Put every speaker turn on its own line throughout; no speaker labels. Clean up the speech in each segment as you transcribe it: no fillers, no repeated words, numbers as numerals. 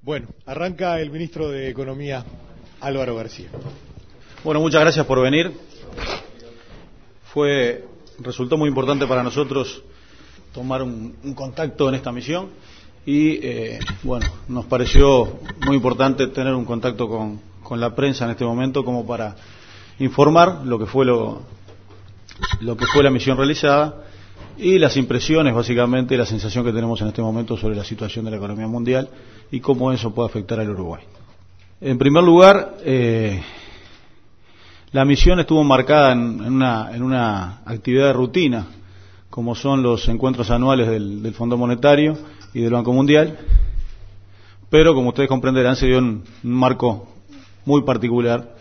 Bueno, arranca el ministro de Economía, Álvaro García.
Bueno, muchas gracias por venir. Resultó muy importante para nosotros tomar un contacto en esta misión y, nos pareció muy importante tener un contacto con la prensa en este momento como para informar lo que fue la misión realizada y las impresiones, básicamente, y la sensación que tenemos en este momento sobre la situación de la economía mundial y cómo eso puede afectar al Uruguay. En primer lugar, la misión estuvo marcada en una actividad de rutina, como son los encuentros anuales del Fondo Monetario y del Banco Mundial, pero como ustedes comprenderán se dio en un marco muy particular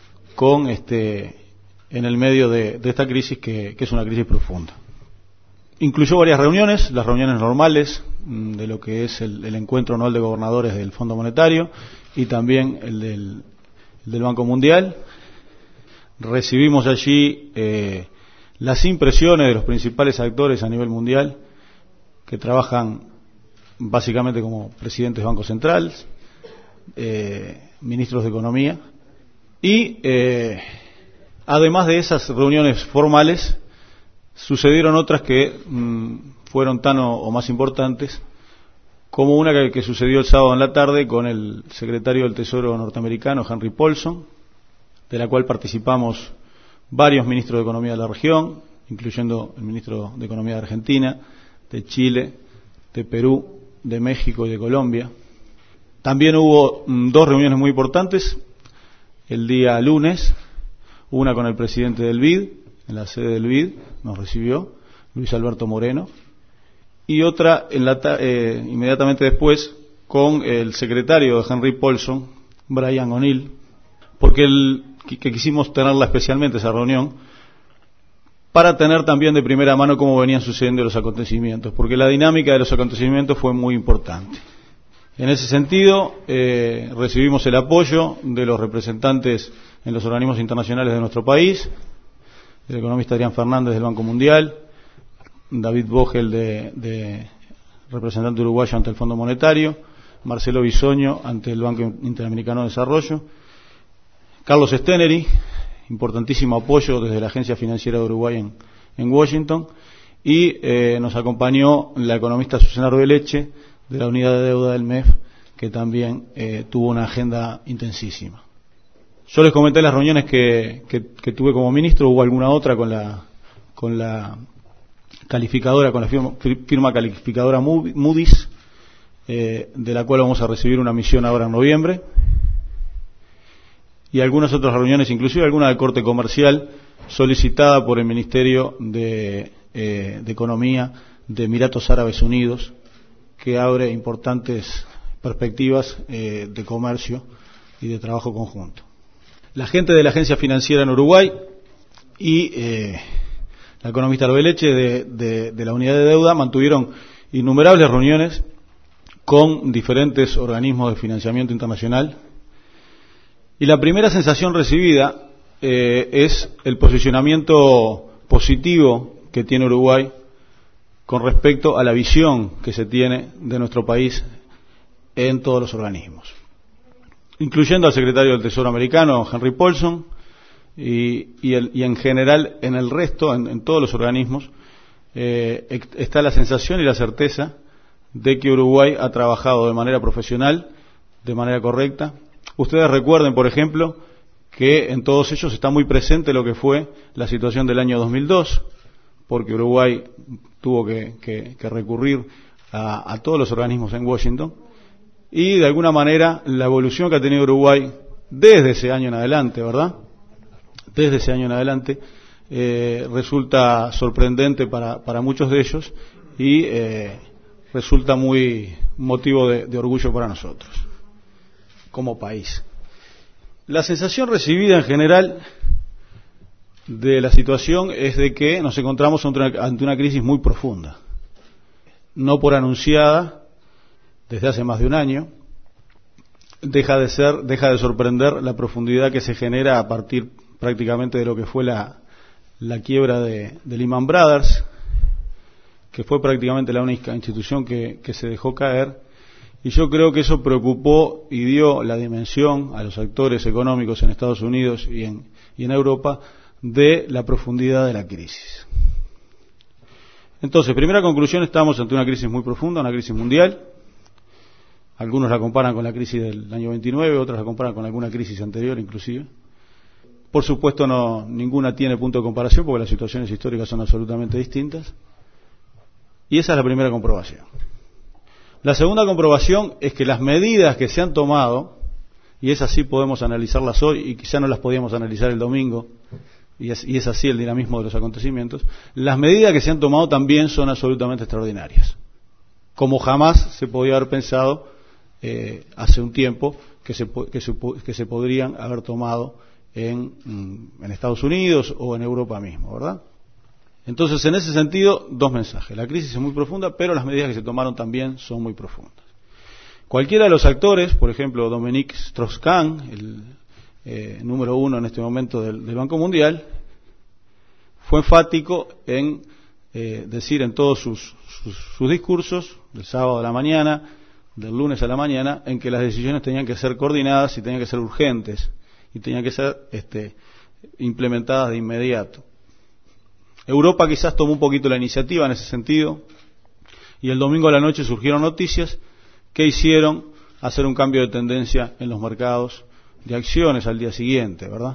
en el medio de esta crisis que es una crisis profunda. Incluyó varias reuniones, las reuniones normales de lo que es el encuentro anual de gobernadores del Fondo Monetario y también el del Banco Mundial. Recibimos allí las impresiones de los principales actores a nivel mundial que trabajan básicamente como presidentes de bancos centrales, ministros de Economía y además de esas reuniones formales sucedieron otras que fueron tan o más importantes, como una que sucedió el sábado en la tarde con el secretario del Tesoro norteamericano, Henry Paulson, de la cual participamos varios ministros de Economía de la región, incluyendo el ministro de Economía de Argentina, de Chile, de Perú, de México y de Colombia. También hubo dos reuniones muy importantes. El día lunes, una con el presidente del BID, en la sede del BID, nos recibió Luis Alberto Moreno, y otra inmediatamente después con el secretario de Henry Paulson, Brian O'Neill, porque que quisimos tenerla especialmente esa reunión para tener también de primera mano cómo venían sucediendo los acontecimientos, porque la dinámica de los acontecimientos fue muy importante. En ese sentido, recibimos el apoyo de los representantes en los organismos internacionales de nuestro país, el economista Adrián Fernández del Banco Mundial, David Vogel, representante uruguayo ante el Fondo Monetario, Marcelo Bisoño ante el Banco Interamericano de Desarrollo, Carlos Steneri, importantísimo apoyo desde la Agencia Financiera de Uruguay en Washington, y nos acompañó la economista Susana Arbeleche de la unidad de deuda del MEF, que también tuvo una agenda intensísima. Yo les comenté las reuniones que tuve como ministro. Hubo alguna otra con la calificadora, con la firma calificadora Moody's, de la cual vamos a recibir una misión ahora en noviembre, y algunas otras reuniones, inclusive alguna de corte comercial solicitada por el Ministerio de Economía de Emiratos Árabes Unidos, que abre importantes perspectivas de comercio y de trabajo conjunto. La gente de la Agencia Financiera en Uruguay y la economista Arbeleche de la unidad de deuda mantuvieron innumerables reuniones con diferentes organismos de financiamiento internacional, y la primera sensación recibida es el posicionamiento positivo que tiene Uruguay con respecto a la visión que se tiene de nuestro país en todos los organismos, incluyendo al secretario del Tesoro americano, Henry Paulson, y en general en el resto, en todos los organismos, está la sensación y la certeza de que Uruguay ha trabajado de manera profesional, de manera correcta. Ustedes recuerden, por ejemplo, que en todos ellos está muy presente lo que fue la situación del año 2002, porque Uruguay tuvo que recurrir a todos los organismos en Washington, y de alguna manera la evolución que ha tenido Uruguay desde ese año en adelante, ¿verdad? Desde ese año en adelante resulta sorprendente para muchos de ellos y resulta muy motivo de orgullo para nosotros como país. La sensación recibida en general de la situación es de que nos encontramos ante una crisis muy profunda, no por anunciada desde hace más de un año. Deja de sorprender la profundidad que se genera a partir prácticamente de lo que fue la quiebra de Lehman Brothers, que fue prácticamente la única institución que se dejó caer, y yo creo que eso preocupó y dio la dimensión a los actores económicos en Estados Unidos y en Europa de la profundidad de la crisis. Entonces, primera conclusión, estamos ante una crisis muy profunda, una crisis mundial. Algunos la comparan con la crisis del año 29, otros la comparan con alguna crisis anterior inclusive. Por supuesto, ninguna tiene punto de comparación porque las situaciones históricas son absolutamente distintas. Y esa es la primera comprobación. La segunda comprobación es que las medidas que se han tomado, y es así podemos analizarlas hoy, y quizá no las podíamos analizar el domingo, y es así el dinamismo de los acontecimientos, las medidas que se han tomado también son absolutamente extraordinarias, como jamás se podía haber pensado hace un tiempo que se podrían haber tomado en Estados Unidos o en Europa mismo, ¿verdad? Entonces, en ese sentido, dos mensajes. La crisis es muy profunda, pero las medidas que se tomaron también son muy profundas. Cualquiera de los actores, por ejemplo, Dominique Strauss-Kahn, el número uno en este momento del Banco Mundial, fue enfático en decir en todos sus discursos, del sábado a la mañana, del lunes a la mañana, en que las decisiones tenían que ser coordinadas y tenían que ser urgentes y tenían que ser implementadas de inmediato. Europa quizás tomó un poquito la iniciativa en ese sentido, y el domingo a la noche surgieron noticias que hicieron hacer un cambio de tendencia en los mercados de acciones al día siguiente, ¿verdad?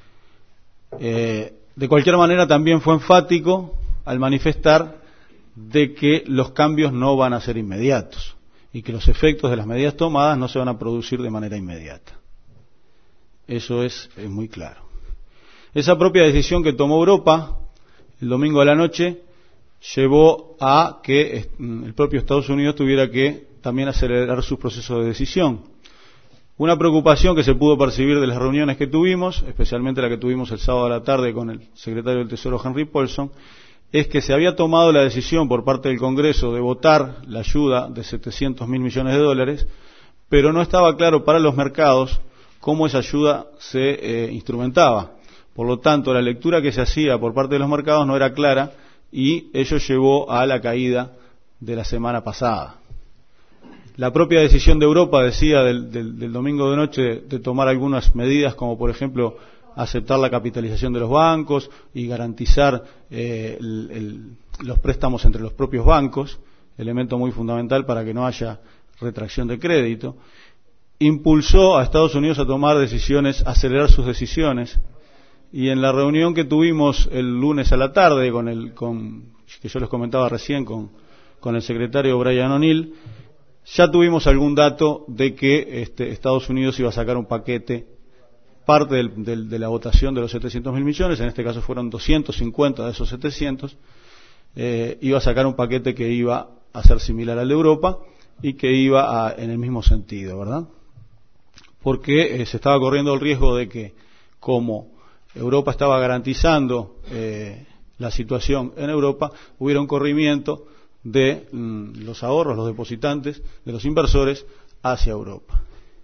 De cualquier manera también fue enfático al manifestar de que los cambios no van a ser inmediatos y que los efectos de las medidas tomadas no se van a producir de manera inmediata. Eso es muy claro. Esa propia decisión que tomó Europa el domingo a la noche llevó a que el propio Estados Unidos tuviera que también acelerar sus procesos de decisión. Una preocupación que se pudo percibir de las reuniones que tuvimos, especialmente la que tuvimos el sábado a la tarde con el secretario del Tesoro Henry Paulson, es que se había tomado la decisión por parte del Congreso de votar la ayuda de 700.000 millones de dólares, pero no estaba claro para los mercados cómo esa ayuda se instrumentaba. Por lo tanto, la lectura que se hacía por parte de los mercados no era clara y ello llevó a la caída de la semana pasada. La propia decisión de Europa decía del domingo de noche de tomar algunas medidas, como por ejemplo aceptar la capitalización de los bancos y garantizar los préstamos entre los propios bancos, elemento muy fundamental para que no haya retracción de crédito. Impulsó a Estados Unidos a tomar decisiones, a acelerar sus decisiones, y en la reunión que tuvimos el lunes a la tarde que yo les comentaba recién con el secretario Brian O'Neill, ya tuvimos algún dato de que Estados Unidos iba a sacar un paquete, parte de la votación de los 700.000 millones, en este caso fueron 250 de esos 700, iba a sacar un paquete que iba a ser similar al de Europa y que iba en el mismo sentido, ¿verdad? Porque se estaba corriendo el riesgo de que, como Europa estaba garantizando la situación en Europa, hubiera un corrimiento de los ahorros, los depositantes, de los inversores hacia Europa.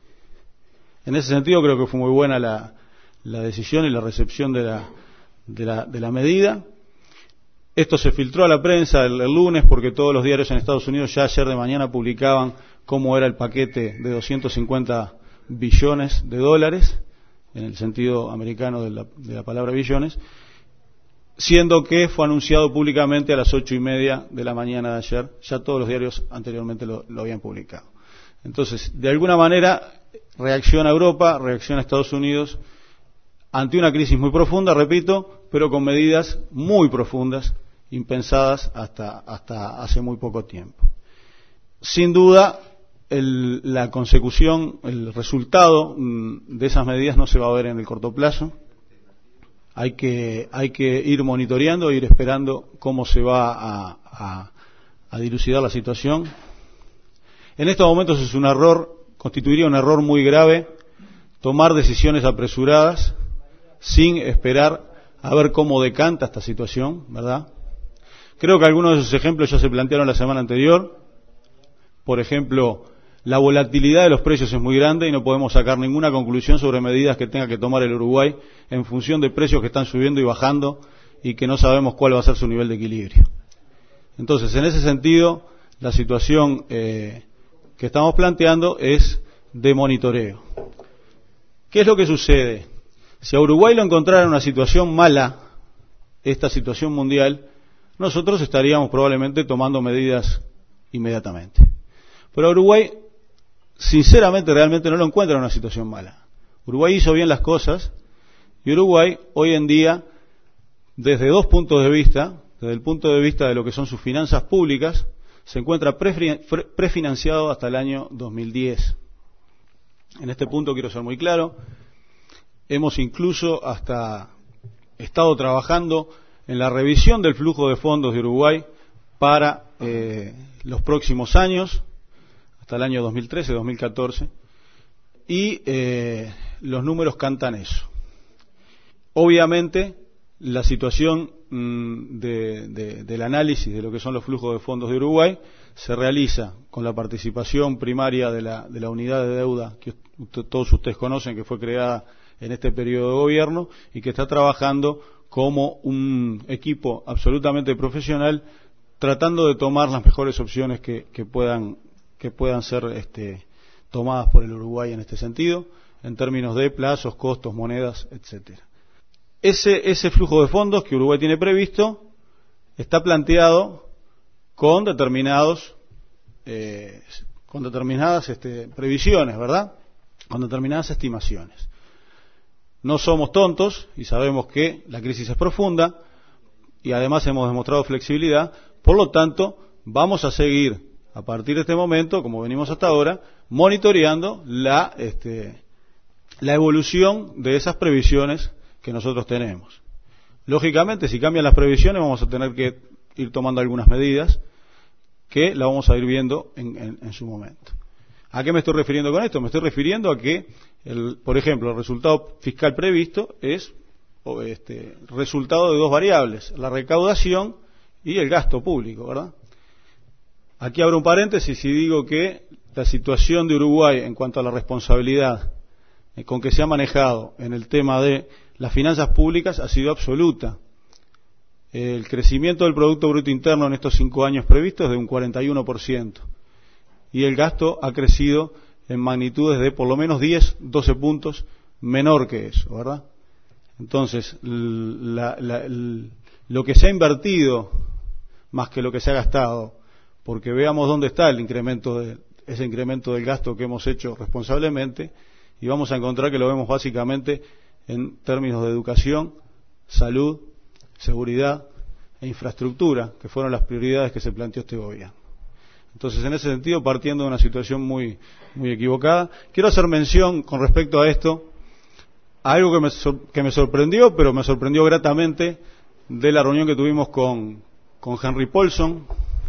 En ese sentido creo que fue muy buena la decisión y la recepción de la medida. Esto se filtró a la prensa el lunes porque todos los diarios en Estados Unidos ya ayer de mañana publicaban cómo era el paquete de 250 billones de dólares, en el sentido americano de la palabra billones, siendo que fue anunciado públicamente a las 8:30 de la mañana de ayer. Ya todos los diarios anteriormente lo habían publicado. Entonces, de alguna manera, reacciona Europa, reacciona Estados Unidos ante una crisis muy profunda, repito, pero con medidas muy profundas, impensadas hasta hace muy poco tiempo. Sin duda, la consecución, el resultado de esas medidas no se va a ver en el corto plazo. Hay que ir monitoreando, ir esperando cómo se va a dilucidar la situación. En estos momentos constituiría un error muy grave tomar decisiones apresuradas sin esperar a ver cómo decanta esta situación, ¿verdad? Creo que algunos de esos ejemplos ya se plantearon la semana anterior. Por ejemplo, la volatilidad de los precios es muy grande y no podemos sacar ninguna conclusión sobre medidas que tenga que tomar el Uruguay en función de precios que están subiendo y bajando y que no sabemos cuál va a ser su nivel de equilibrio. Entonces, en ese sentido, la situación que que estamos planteando es de monitoreo. ¿Qué es lo que sucede? Si a Uruguay lo encontrara en una situación mala, esta situación mundial, nosotros estaríamos probablemente tomando medidas inmediatamente. Pero a Uruguay, sinceramente, realmente no lo encuentra en una situación mala. Uruguay hizo bien las cosas y Uruguay hoy en día, desde dos puntos de vista, desde el punto de vista de lo que son sus finanzas públicas, se encuentra prefinanciado hasta el año 2010. En este punto quiero ser muy claro, hemos incluso hasta estado trabajando en la revisión del flujo de fondos de Uruguay para los próximos años, hasta el año 2013, 2014, y los números cantan eso. Obviamente, la situación del análisis de lo que son los flujos de fondos de Uruguay se realiza con la participación primaria de la unidad de deuda que todos ustedes conocen, que fue creada en este periodo de gobierno y que está trabajando como un equipo absolutamente profesional, tratando de tomar las mejores opciones que puedan ser tomadas por el Uruguay en este sentido, en términos de plazos, costos, monedas, etcétera. Ese flujo de fondos que Uruguay tiene previsto está planteado con determinadas previsiones, ¿verdad? Con determinadas estimaciones. No somos tontos y sabemos que la crisis es profunda y además hemos demostrado flexibilidad, por lo tanto vamos a seguir a partir de este momento, como venimos hasta ahora, monitoreando la evolución de esas previsiones que nosotros tenemos. Lógicamente, si cambian las previsiones, vamos a tener que ir tomando algunas medidas que la vamos a ir viendo en su momento. ¿A qué me estoy refiriendo con esto? Me estoy refiriendo a que, por ejemplo, el resultado fiscal previsto es resultado de dos variables, la recaudación y el gasto público, ¿verdad? Aquí abro un paréntesis y digo que la situación de Uruguay en cuanto a la responsabilidad con que se ha manejado en el tema de las finanzas públicas ha sido absoluta. El crecimiento del Producto Bruto Interno en estos 5 años previstos es de un 41%. Y el gasto ha crecido en magnitudes de por lo menos 10, 12 puntos menor que eso, ¿verdad? Entonces, lo que se ha invertido más que lo que se ha gastado, porque veamos dónde está ese incremento del gasto que hemos hecho responsablemente, y vamos a encontrar que lo vemos básicamente en términos de educación, salud, seguridad e infraestructura, que fueron las prioridades que se planteó este gobierno. Entonces, en ese sentido, partiendo de una situación muy equivocada, quiero hacer mención con respecto a esto, a algo que me sorprendió, pero me sorprendió gratamente, de la reunión que tuvimos con Henry Paulson.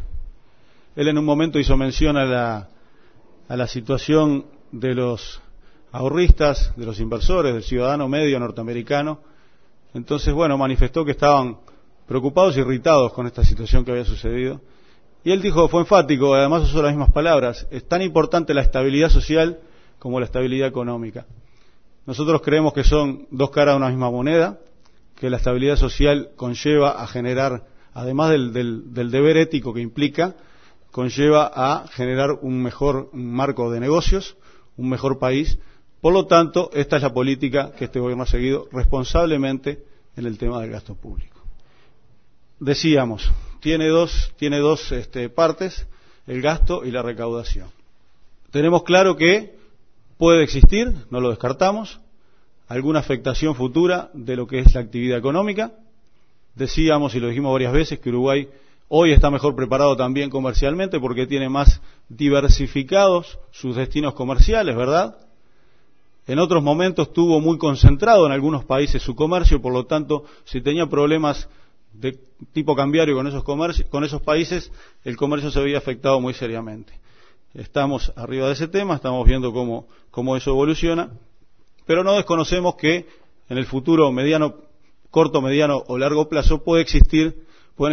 Él en un momento hizo mención a la situación de los ahorristas, de los inversores, del ciudadano medio norteamericano. Entonces, manifestó que estaban preocupados y irritados con esta situación que había sucedido. Y él dijo, fue enfático, además usó las mismas palabras, es tan importante la estabilidad social como la estabilidad económica. Nosotros creemos que son dos caras de una misma moneda, que la estabilidad social conlleva a generar, además del deber ético que implica, conlleva a generar un mejor marco de negocios, un mejor país. Por lo tanto, esta es la política que este gobierno ha seguido responsablemente en el tema del gasto público. Decíamos, tiene dos partes, el gasto y la recaudación. Tenemos claro que puede existir, no lo descartamos, alguna afectación futura de lo que es la actividad económica. Decíamos, y lo dijimos varias veces, que Uruguay hoy está mejor preparado también comercialmente porque tiene más diversificados sus destinos comerciales, ¿verdad? En otros momentos tuvo muy concentrado en algunos países su comercio, por lo tanto, si tenía problemas de tipo cambiario con esos países, el comercio se veía afectado muy seriamente. Estamos arriba de ese tema, estamos viendo cómo eso evoluciona, pero no desconocemos que en el futuro corto, mediano o largo plazo pueden existir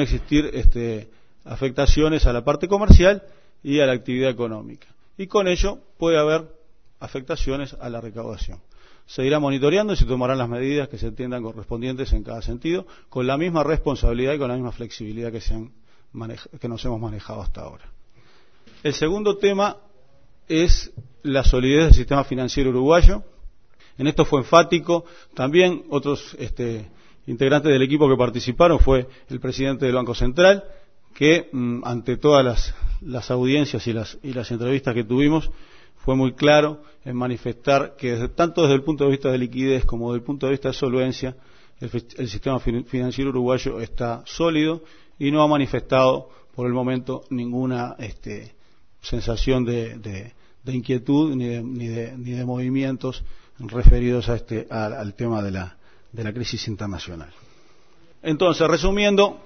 afectaciones a la parte comercial y a la actividad económica. Y con ello puede haber afectaciones a la recaudación. Se irá monitoreando y se tomarán las medidas que se entiendan correspondientes en cada sentido, con la misma responsabilidad y con la misma flexibilidad que nos hemos manejado hasta ahora. El segundo tema es la solidez del sistema financiero uruguayo. En esto fue enfático. También otros integrantes del equipo que participaron fue el presidente del Banco Central, que ante todas las audiencias y las entrevistas que tuvimos, fue muy claro en manifestar que tanto desde el punto de vista de liquidez como desde el punto de vista de solvencia, el sistema financiero uruguayo está sólido y no ha manifestado por el momento ninguna sensación de inquietud ni de movimientos referidos al tema de la crisis internacional. Entonces, resumiendo,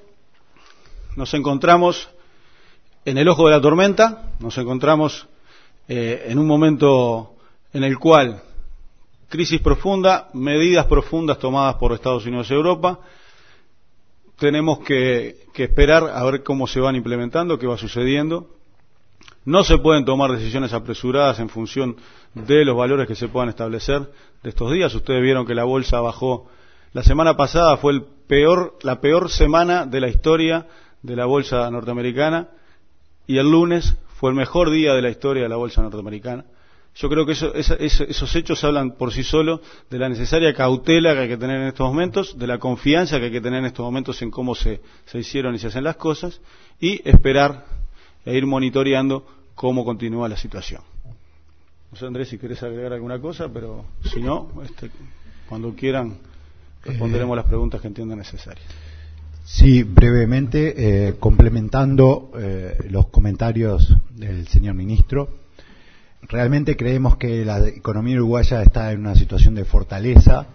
nos encontramos en el ojo de la tormenta, nos encontramos en un momento en el cual crisis profunda, medidas profundas tomadas por Estados Unidos y Europa. Tenemos que esperar a ver cómo se van implementando, qué va sucediendo. No se pueden tomar decisiones apresuradas en función de los valores que se puedan establecer de estos días. Ustedes vieron que la bolsa bajó. La semana pasada fue la peor semana de la historia de la bolsa norteamericana, y el lunes fue el mejor día de la historia de la bolsa norteamericana. Yo creo que esos hechos hablan por sí solos de la necesaria cautela que hay que tener en estos momentos, de la confianza que hay que tener en estos momentos en cómo se hicieron y se hacen las cosas, y esperar e ir monitoreando cómo continúa la situación. No sé, Andrés, si querés agregar alguna cosa, pero si no, cuando quieran responderemos las preguntas que entiendan necesarias.
Sí, brevemente, complementando los comentarios del señor ministro. Realmente creemos que la economía uruguaya está en una situación de fortaleza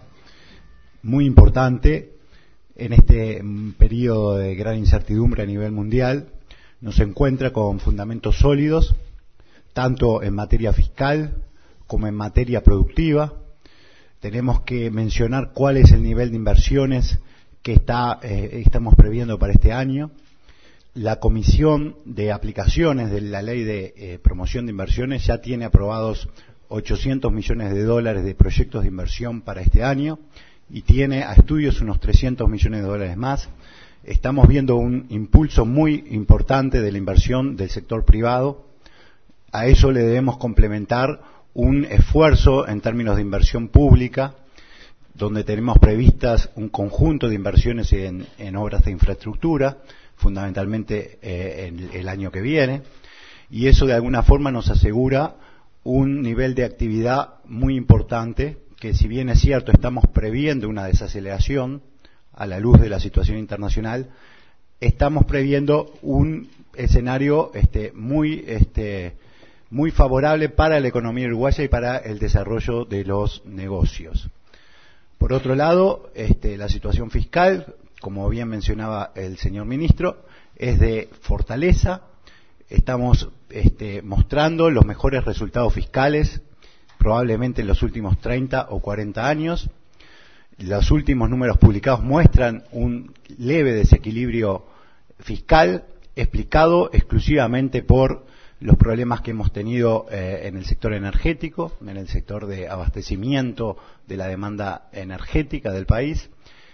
muy importante en este periodo de gran incertidumbre a nivel mundial. Nos encuentra con fundamentos sólidos, tanto en materia fiscal como en materia productiva. Tenemos que mencionar cuál es el nivel de inversiones que estamos previendo para este año. La Comisión de Aplicaciones de la Ley de Promoción de Inversiones ya tiene aprobados 800 millones de dólares de proyectos de inversión para este año y tiene a estudios unos 300 millones de dólares más. Estamos viendo un impulso muy importante de la inversión del sector privado. A eso le debemos complementar un esfuerzo en términos de inversión pública, donde tenemos previstas un conjunto de inversiones en obras de infraestructura, fundamentalmente el año que viene, y eso de alguna forma nos asegura un nivel de actividad muy importante, que si bien es cierto estamos previendo una desaceleración a la luz de la situación internacional, estamos previendo un escenario muy favorable para la economía uruguaya y para el desarrollo de los negocios. Por otro lado, la situación fiscal, como bien mencionaba el señor ministro, es de fortaleza. Estamos mostrando los mejores resultados fiscales probablemente en los últimos 30 o 40 años. Los últimos números publicados muestran un leve desequilibrio fiscal explicado exclusivamente por los problemas que hemos tenido en el sector energético, en el sector de abastecimiento de la demanda energética del país.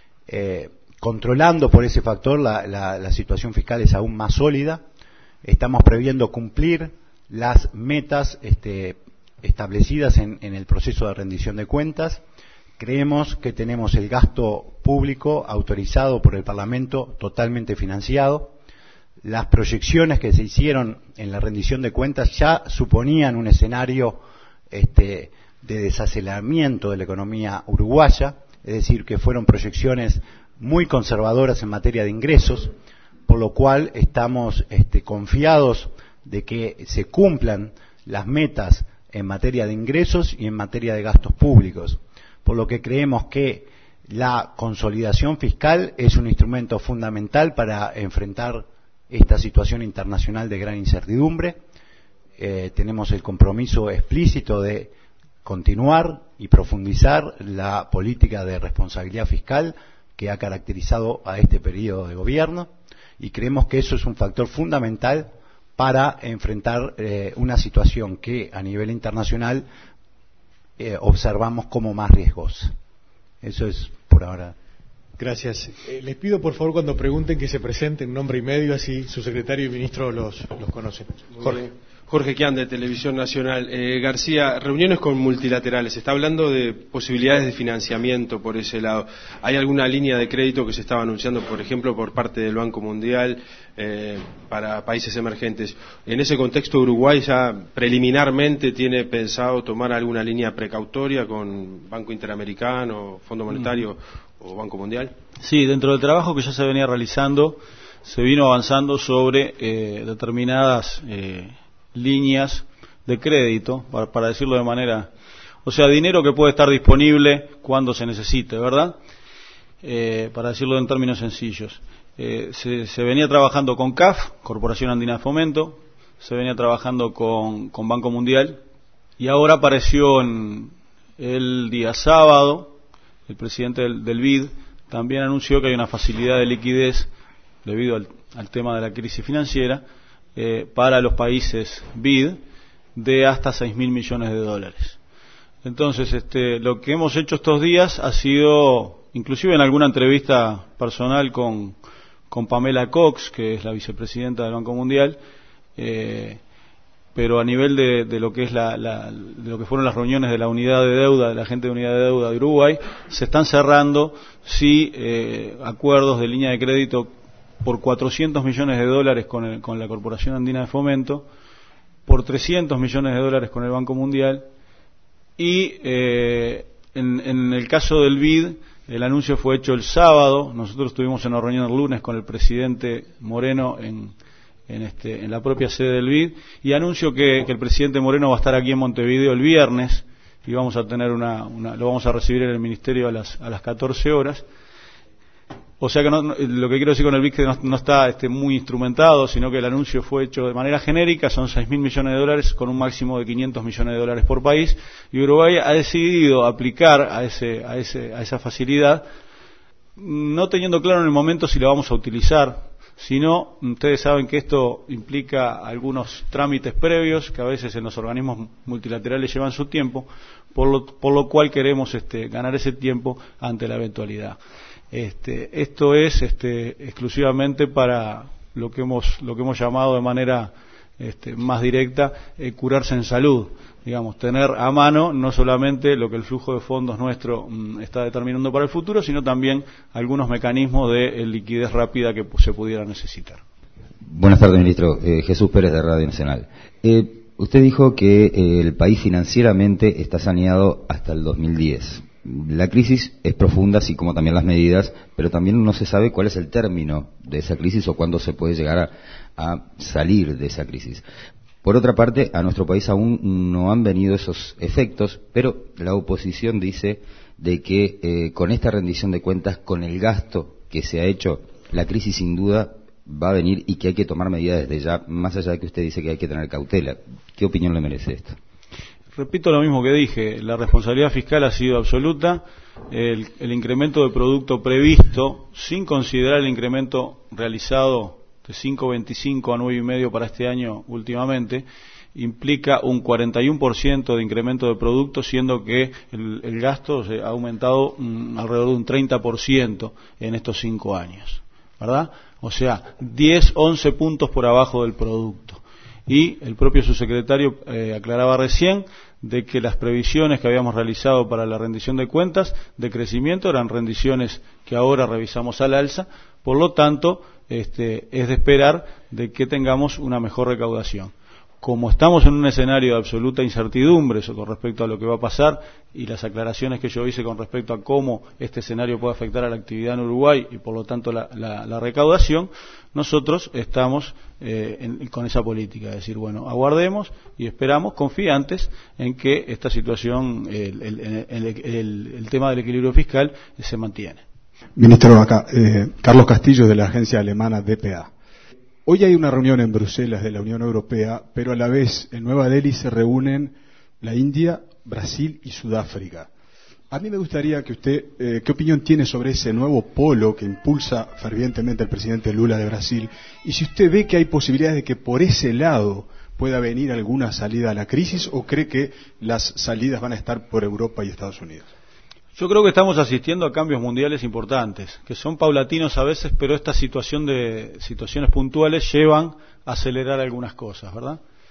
Controlando por ese factor, la situación fiscal es aún más sólida. Estamos previendo cumplir las metas establecidas en el proceso de rendición de cuentas. Creemos que tenemos el gasto público autorizado por el Parlamento totalmente financiado. Las proyecciones que se hicieron en la rendición de cuentas ya suponían un escenario de desaceleramiento de la economía uruguaya, es decir, que fueron proyecciones muy conservadoras en materia de ingresos, por lo cual estamos confiados de que se cumplan las metas en materia de ingresos y en materia de gastos públicos, por lo que creemos que la consolidación fiscal es un instrumento fundamental para enfrentar esta situación internacional de gran incertidumbre. Tenemos el compromiso explícito de continuar y profundizar la política de responsabilidad fiscal que ha caracterizado a este periodo de gobierno, y creemos que eso es un factor fundamental para enfrentar una situación que a nivel internacional observamos como más riesgosa. Eso es por ahora.
Gracias. Les pido por favor cuando pregunten que se presenten nombre y medio, así su secretario y ministro los conocen.
Jorge.
Jorge Kian, de Televisión Nacional. García, reuniones con multilaterales. Se está hablando de posibilidades de financiamiento por ese lado. ¿Hay alguna línea de crédito que se estaba anunciando, por ejemplo, por parte del Banco Mundial para países emergentes? En ese contexto, Uruguay ya preliminarmente tiene pensado tomar alguna línea precautoria con Banco Interamericano, Fondo Monetario o Banco Mundial.
Sí, dentro del trabajo que ya se venía realizando, se vino avanzando sobre determinadas líneas de crédito, para decirlo de manera, o sea, dinero que puede estar disponible cuando se necesite, ¿verdad? Para decirlo en términos sencillos. Se venía trabajando con CAF, Corporación Andina de Fomento, se venía trabajando con Banco Mundial, y ahora apareció el día sábado, el presidente del BID también anunció que hay una facilidad de liquidez debido al tema de la crisis financiera, para los países BID de hasta 6.000 millones de dólares. Entonces, lo que hemos hecho estos días ha sido, inclusive en alguna entrevista personal con Pamela Cox, que es la vicepresidenta del Banco Mundial, pero a nivel de lo que es de lo que fueron las reuniones de la unidad de deuda, de la gente de unidad de deuda de Uruguay, se están cerrando acuerdos de línea de crédito por 400 millones de dólares con la Corporación Andina de Fomento, por 300 millones de dólares con el Banco Mundial, y en el caso del BID, el anuncio fue hecho el sábado. Nosotros estuvimos en una reunión el lunes con el presidente Moreno en la propia sede del BID, y anuncio que el presidente Moreno va a estar aquí en Montevideo el viernes, y vamos a tener lo vamos a recibir en el Ministerio a las 14 horas. O sea que lo que quiero decir con el BID es que no está muy instrumentado, sino que el anuncio fue hecho de manera genérica. Son 6.000 millones de dólares con un máximo de 500 millones de dólares por país, y Uruguay ha decidido aplicar a esa facilidad, no teniendo claro en el momento si la vamos a utilizar, sino ustedes saben que esto implica algunos trámites previos que a veces en los organismos multilaterales llevan su tiempo, por lo cual queremos ganar ese tiempo ante la eventualidad. Esto es exclusivamente para lo que hemos llamado de manera más directa curarse en salud, digamos, tener a mano no solamente lo que el flujo de fondos nuestro está determinando para el futuro, sino también algunos mecanismos de liquidez rápida que se pudiera necesitar.
Buenas tardes, ministro. Jesús Pérez, de Radio Nacional. Usted dijo que el país financieramente está saneado hasta el 2010. La crisis es profunda, así como también las medidas, pero también no se sabe cuál es el término de esa crisis o cuándo se puede llegar a salir de esa crisis. Por otra parte, a nuestro país aún no han venido esos efectos, pero la oposición dice de que con esta rendición de cuentas, con el gasto que se ha hecho, la crisis sin duda va a venir y que hay que tomar medidas desde ya, más allá de que usted dice que hay que tener cautela. ¿Qué opinión le merece esto?
Repito lo mismo que dije, la responsabilidad fiscal ha sido absoluta. El incremento de producto previsto, sin considerar el incremento realizado de 5,25 a 9,5 para este año últimamente, implica un 41% de incremento de producto, siendo que el gasto se ha aumentado alrededor de un 30% en estos 5 años, ¿verdad? O sea, 10, 11 puntos por abajo del producto. Y el propio subsecretario aclaraba recién de que las previsiones que habíamos realizado para la rendición de cuentas de crecimiento eran rendiciones que ahora revisamos al alza, por lo tanto es de esperar de que tengamos una mejor recaudación. Como estamos en un escenario de absoluta incertidumbre con respecto a lo que va a pasar, y las aclaraciones que yo hice con respecto a cómo este escenario puede afectar a la actividad en Uruguay y por lo tanto la recaudación, nosotros estamos con esa política, es decir, bueno, aguardemos y esperamos confiantes en que esta situación, el tema del equilibrio fiscal se mantiene.
Ministro, acá, Carlos Castillo, de la agencia alemana dpa. Hoy hay una reunión en Bruselas de la Unión Europea, pero a la vez en Nueva Delhi se reúnen la India, Brasil y Sudáfrica. A mí me gustaría que usted, ¿qué opinión tiene sobre ese nuevo polo que impulsa fervientemente el presidente Lula de Brasil? Y si usted ve que hay posibilidades de que por ese lado pueda venir alguna salida a la crisis, ¿o cree que las salidas van a estar por Europa y Estados Unidos?
Yo creo que estamos asistiendo a cambios mundiales importantes, que son paulatinos a veces, pero esta situaciones puntuales llevan a acelerar algunas cosas, ¿verdad?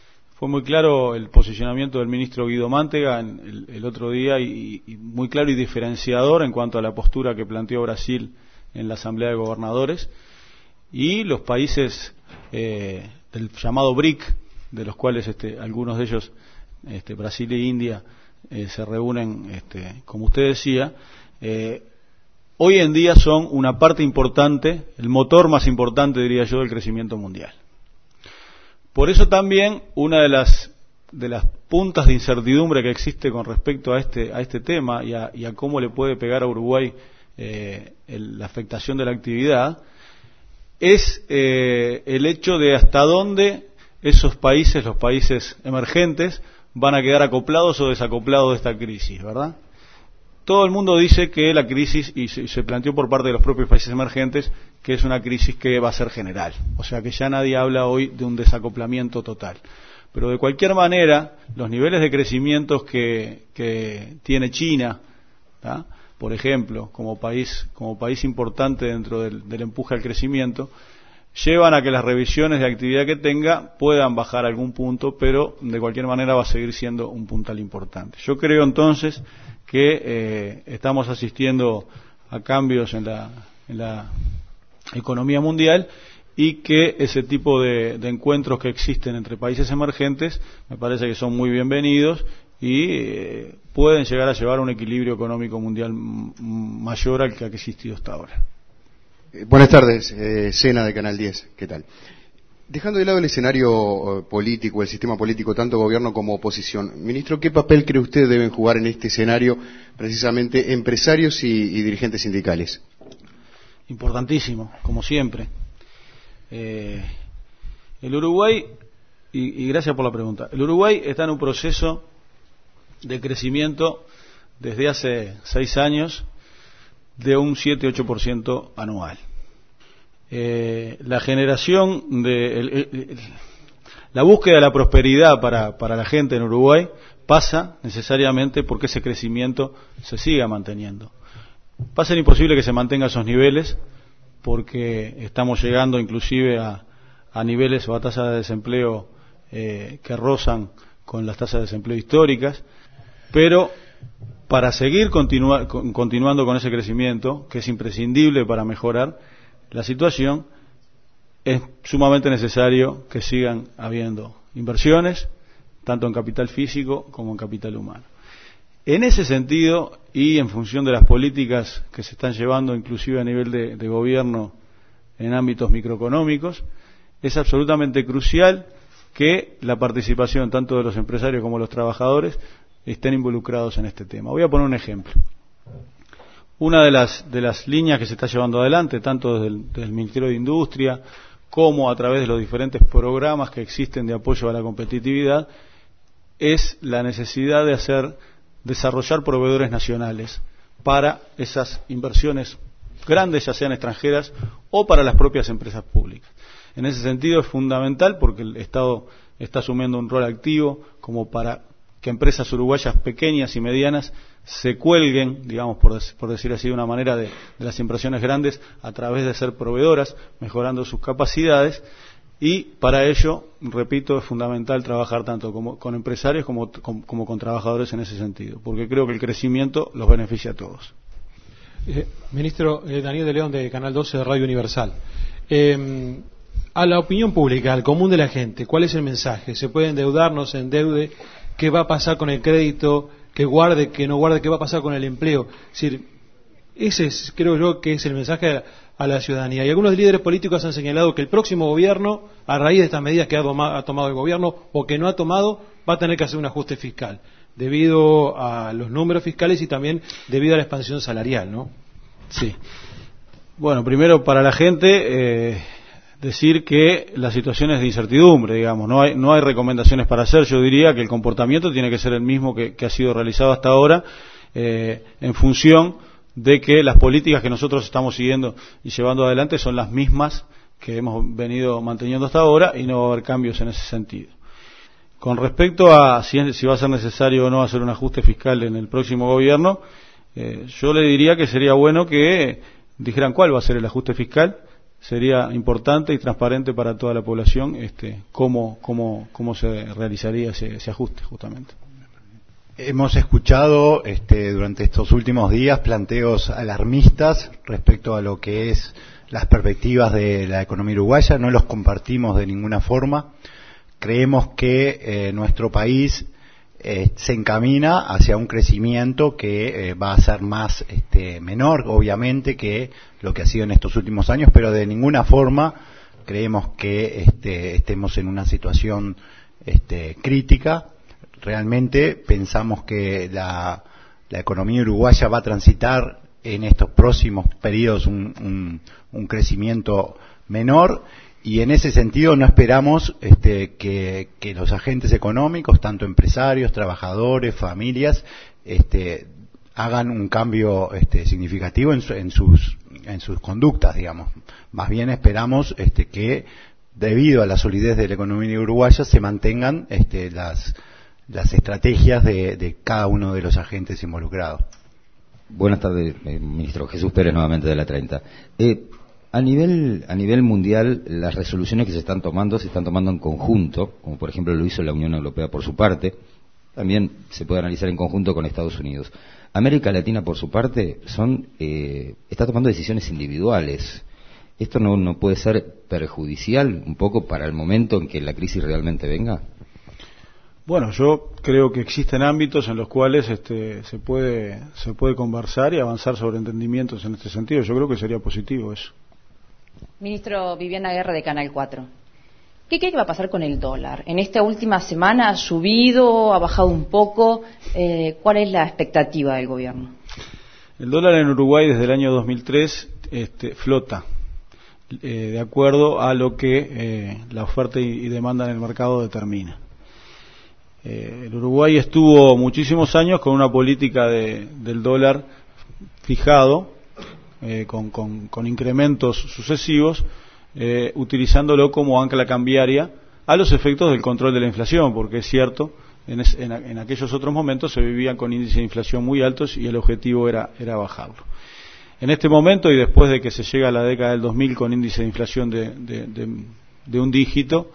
fue muy claro el posicionamiento del ministro Guido Mantega el otro día y muy claro y diferenciador en cuanto a la postura que planteó Brasil en la Asamblea de Gobernadores, y los países del llamado BRIC, de los cuales algunos de ellos, Brasil e India, se reúnen, como usted decía, hoy en día son una parte importante, el motor más importante, diría yo, del crecimiento mundial. Por eso también una de las puntas de incertidumbre que existe con respecto a este tema y a cómo le puede pegar a Uruguay la afectación de la actividad es el hecho de hasta dónde esos países, los países emergentes, van a quedar acoplados o desacoplados de esta crisis, ¿verdad? Todo el mundo dice que la crisis, y se planteó por parte de los propios países emergentes, que es una crisis que va a ser general. O sea que ya nadie habla hoy de un desacoplamiento total. Pero de cualquier manera, los niveles de crecimiento que tiene China, ¿tá?, por ejemplo, como país importante dentro del empuje al crecimiento, llevan a que las revisiones de actividad que tenga puedan bajar algún punto, pero de cualquier manera va a seguir siendo un puntal importante. Yo creo entonces que estamos asistiendo a cambios en la economía mundial y que ese tipo de encuentros que existen entre países emergentes me parece que son muy bienvenidos y pueden llegar a llevar a un equilibrio económico mundial mayor al que ha existido hasta ahora.
Buenas tardes, Sena de Canal 10, ¿qué tal? Dejando de lado el escenario político, el sistema político, tanto gobierno como oposición, ministro, ¿qué papel cree usted deben jugar en este escenario precisamente empresarios y dirigentes sindicales?
Importantísimo, como siempre. El Uruguay, y gracias por la pregunta, el Uruguay está en un proceso de crecimiento desde hace 6 años de un 7-8% anual. La generación la búsqueda de la prosperidad para la gente en Uruguay pasa necesariamente porque ese crecimiento se siga manteniendo. Va a ser imposible que se mantenga esos niveles porque estamos llegando inclusive a niveles o a tasas de desempleo que rozan con las tasas de desempleo históricas, pero para seguir continuando con ese crecimiento, que es imprescindible para mejorar la situación, es sumamente necesario que sigan habiendo inversiones, tanto en capital físico como en capital humano. En ese sentido, y en función de las políticas que se están llevando inclusive a nivel de gobierno en ámbitos microeconómicos, es absolutamente crucial que la participación tanto de los empresarios como de los trabajadores estén involucrados en este tema. Voy a poner un ejemplo. Una de las líneas que se está llevando adelante, tanto desde el Ministerio de Industria como a través de los diferentes programas que existen de apoyo a la competitividad, es la necesidad de desarrollar proveedores nacionales para esas inversiones grandes, ya sean extranjeras o para las propias empresas públicas. En ese sentido es fundamental porque el Estado está asumiendo un rol activo como para que empresas uruguayas pequeñas y medianas se cuelguen, digamos, por decir así de una manera, de las inversiones grandes a través de ser proveedoras, mejorando sus capacidades, y para ello, repito, es fundamental trabajar tanto con empresarios como con trabajadores en ese sentido, porque creo que el crecimiento los beneficia a todos.
Ministro, Daniel de León de Canal 12 de Radio Universal. A la opinión pública, al común de la gente, ¿cuál es el mensaje? ¿Se puede endeudar, no se endeude? ¿Qué va a pasar con el crédito? ¿Que guarde, que no guarde? ¿Qué va a pasar con el empleo? Es decir, ese creo yo que es el mensaje a la ciudadanía. Y algunos líderes políticos han señalado que el próximo gobierno, a raíz de estas medidas que ha tomado el gobierno o que no ha tomado, va a tener que hacer un ajuste fiscal, debido a los números fiscales y también debido a la expansión salarial, ¿no?
Sí. Bueno, primero para la gente decir que la situación es de incertidumbre, digamos, no hay recomendaciones para hacer. Yo diría que el comportamiento tiene que ser el mismo que ha sido realizado hasta ahora, en función de que las políticas que nosotros estamos siguiendo y llevando adelante son las mismas que hemos venido manteniendo hasta ahora y no va a haber cambios en ese sentido. Con respecto a si va a ser necesario o no hacer un ajuste fiscal en el próximo gobierno, yo le diría que sería bueno que dijeran cuál va a ser el ajuste fiscal, sería importante y transparente para toda la población cómo se realizaría ese ajuste justamente.
Hemos escuchado durante estos últimos días planteos alarmistas respecto a lo que es las perspectivas de la economía uruguaya. No los compartimos de ninguna forma. Creemos que nuestro país se encamina hacia un crecimiento que va a ser más menor, obviamente, que lo que ha sido en estos últimos años, pero de ninguna forma creemos que estemos en una situación crítica. Realmente pensamos que la economía uruguaya va a transitar en estos próximos periodos un crecimiento menor, y en ese sentido no esperamos que los agentes económicos, tanto empresarios, trabajadores, familias, hagan un cambio significativo en sus conductas, digamos. Más bien esperamos que, debido a la solidez de la economía uruguaya, se mantengan las estrategias de cada uno de los agentes involucrados.
Buenas tardes, ministro. Jesús Pérez, nuevamente de la 30. A nivel mundial, las resoluciones que se están tomando en conjunto, como por ejemplo lo hizo la Unión Europea por su parte, también se puede analizar en conjunto con Estados Unidos. América Latina, por su parte, está tomando decisiones individuales. ¿Esto no puede ser perjudicial un poco para el momento en que la crisis realmente venga?
Bueno, yo creo que existen ámbitos en los cuales se puede conversar y avanzar sobre entendimientos en este sentido. Yo creo que sería positivo eso.
Ministro, Viviana Guerra, de Canal 4. ¿Qué cree que va a pasar con el dólar? En esta última semana ha subido, ha bajado un poco. ¿Cuál es la expectativa del gobierno?
El dólar en Uruguay desde el año 2003 flota, de acuerdo a lo que la oferta y demanda en el mercado determina. El Uruguay estuvo muchísimos años con una política del dólar fijado, con incrementos sucesivos, utilizándolo como ancla cambiaria a los efectos del control de la inflación, porque es cierto, en aquellos otros momentos se vivían con índices de inflación muy altos y el objetivo era bajarlo. En este momento, y después de que se llega a la década del 2000 con índice de inflación de un dígito,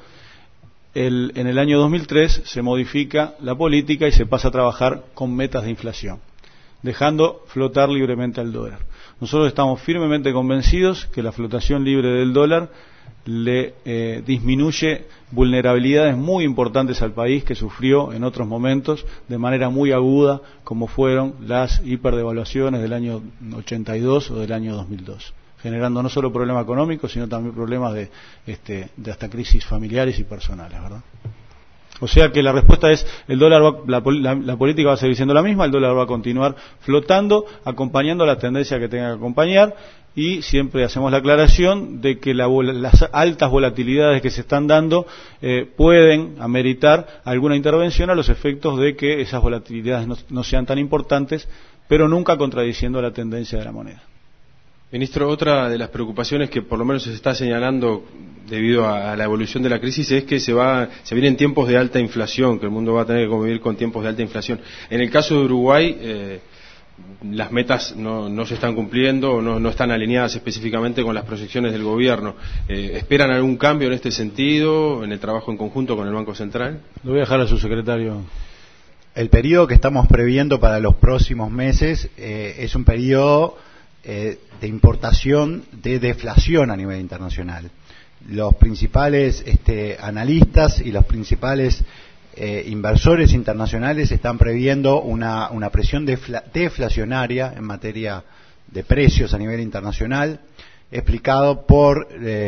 en el año 2003 se modifica la política y se pasa a trabajar con metas de inflación, dejando flotar libremente al dólar. Nosotros estamos firmemente convencidos que la flotación libre del dólar le disminuye vulnerabilidades muy importantes al país que sufrió en otros momentos de manera muy aguda, como fueron las hiperdevaluaciones del año 82 o del año 2002, generando no solo problemas económicos, sino también problemas de hasta crisis familiares y personales, ¿verdad? O sea que la respuesta es, la política va a seguir siendo la misma, el dólar va a continuar flotando, acompañando la tendencia que tenga que acompañar, y siempre hacemos la aclaración de que las altas volatilidades que se están dando pueden ameritar alguna intervención a los efectos de que esas volatilidades no sean tan importantes, pero nunca contradiciendo la tendencia de la moneda.
Ministro, otra de las preocupaciones que por lo menos se está señalando debido a la evolución de la crisis es que se vienen tiempos de alta inflación, que el mundo va a tener que convivir con tiempos de alta inflación. En el caso de Uruguay, las metas no se están cumpliendo, no están alineadas específicamente con las proyecciones del gobierno. ¿Esperan algún cambio en este sentido, en el trabajo en conjunto con el Banco Central?
Lo voy a dejar a su secretario.
El periodo que estamos previendo para los próximos meses es un periodo de importación de deflación a nivel internacional. Los principales analistas y los principales inversores internacionales están previendo una presión deflacionaria en materia de precios a nivel internacional, explicado por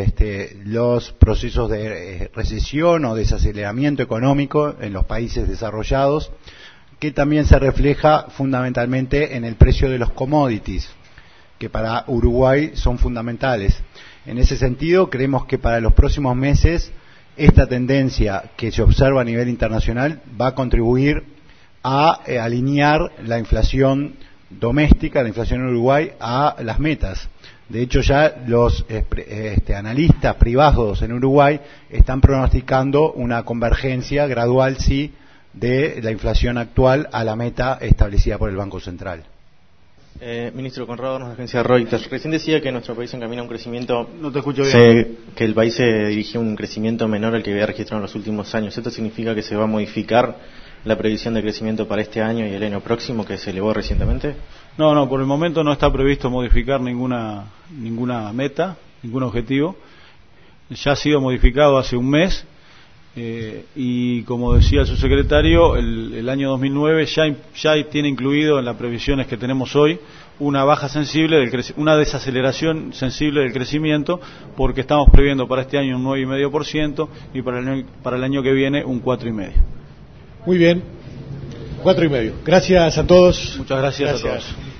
los procesos de recesión o desaceleramiento económico en los países desarrollados, que también se refleja fundamentalmente en el precio de los commodities, que para Uruguay son fundamentales. En ese sentido, creemos que para los próximos meses esta tendencia que se observa a nivel internacional va a contribuir a alinear la inflación doméstica, la inflación en Uruguay, a las metas. De hecho, ya los analistas privados en Uruguay están pronosticando una convergencia gradual, sí, de la inflación actual a la meta establecida por el Banco Central.
Ministro Conrado, de la agencia Reuters. Recién decía que nuestro país encamina un crecimiento...
No te escucho bien.
Que el país se dirige a un crecimiento menor al que había registrado en los últimos años. ¿Esto significa que se va a modificar la previsión de crecimiento para este año y el año próximo que se elevó recientemente?
No, por el momento no está previsto modificar ninguna meta, ningún objetivo. Ya ha sido modificado hace un mes y como decía el subsecretario, el año 2009 ya tiene incluido en las previsiones que tenemos hoy una baja sensible, una desaceleración sensible del crecimiento, porque estamos previendo para este año un 9,5% y para el año que viene un 4,5%.
Muy bien, 4,5%. Gracias a todos.
Muchas gracias a todos.